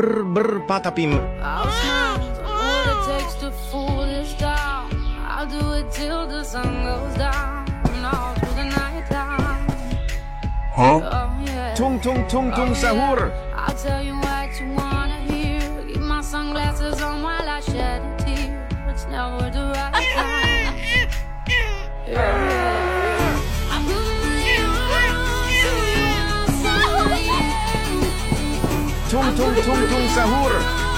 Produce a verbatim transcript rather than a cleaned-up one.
ber ber patapim. I'll smile, what it takes to fool this town. I'll do it till the sun goes down, and all through the night time. Huh? Oh, yeah. Tung tung tung tung sahur. I'll tell you what you wanna hear. Keep my sunglasses on while I shed a tear. It's never the right time. Yeah. I put my arms around you. Tung tung tung tung sahur.